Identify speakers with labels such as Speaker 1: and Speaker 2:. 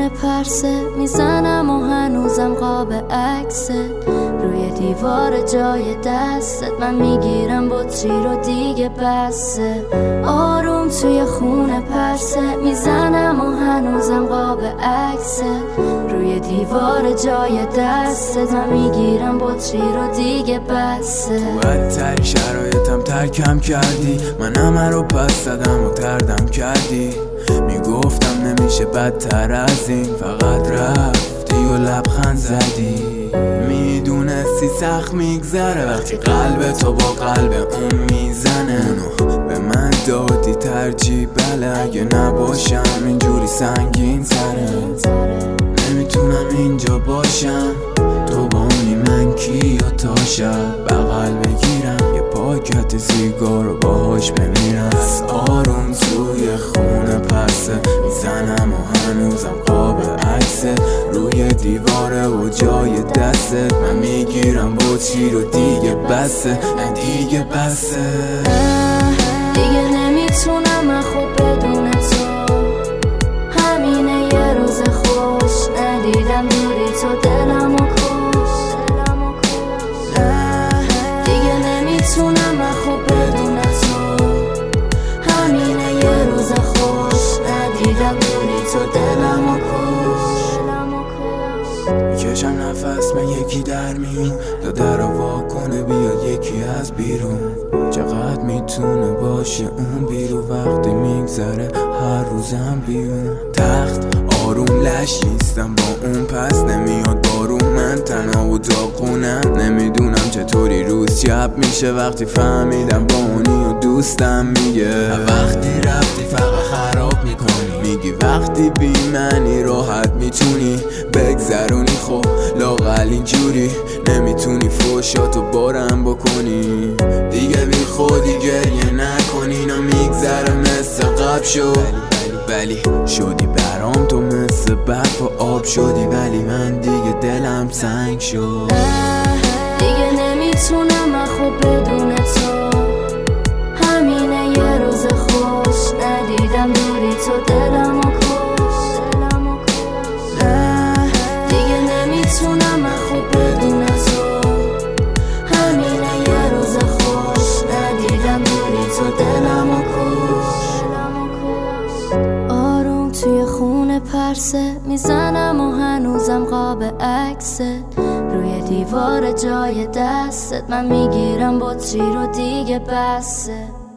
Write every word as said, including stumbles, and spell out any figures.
Speaker 1: پرسه میزنم و هنوزم قاب عکست روی دیوار جای دستت. من میگیرم بطری رو دیگه بسه. آروم توی خونه پرسه میزنم و هنوزم قاب عکست روی دیوار جای دستت. من میگیرم بطری رو دیگه بسه.
Speaker 2: تو بدتری شرایطم ترکم کردی، من همه رو پس زدم و تردم کردی. میگفتم نمیشه بدتر از این، فقط رفتی و لبخند زدی. میدونستی سخت میگذره وقتی قلب تو با قلب اون میزنه. اونو به من دادی ترجیح، بله اگه نباشم اینجوری سنگین تره. نمیتونم اینجا باشم، تو با اونی من کی یا تا شب بغل بگیرم یه پاکت سیگار رو باهاش بمیرم. از آروم توی خونه پسه میزنم و هنوزم قاب عکست روی دیواره و جای دستت. من میگیرم بطری رو دیگه بسه، نه دیگه بسه.
Speaker 1: دیگه نمیتونم من خوب بدون تو، همینه یه روز خوش ندیدم دوری تو دلمو کش. دیگه نمیتونم من خوب بدون تو، همینه یه روز خوش ندیدم دوری تو دلمو کش.
Speaker 2: میکشم نفس من یکی در میون، تا در وا کنه بیاد یکی از بیرون. چقدر میتونه باشه اون بیرون وقتی میگذره هر روزم بیون. تخت آروم لش نیستم با اون، پس نمیاد بارون. من تنها و داغونم، نمیدونم چطوری روز شب میشه وقتی فهمیدم با اونی و دوستم میگه. وقتی رفتی فقط خراب میکنی، میگی وقتی بی منی راحت میتونی بگذرونی. خب لااقل اینجوری نمیتونی فوشاتو بارم بکنی. دیگه بی خودی گریه نکنی، نا میگذره مثل قبل شد. ولی شدی برام تو مثل برف و آب شدی، ولی من دیگه دلم سنگ شد.
Speaker 1: دیگه نمیتونم من خوب بدون تو، همینه یه روز خوش ندیدم دوری تو دلمو کش. دیگه نمیتونم من خوب بدون تو، همینه یه روز خوش ندیدم دوری تو دلمو کش. آروم توی خونه پرسه میزنم و هنوزم قاب عکست روی دیوار جای دستت. من میگیرم بطری رو دیگه بسه.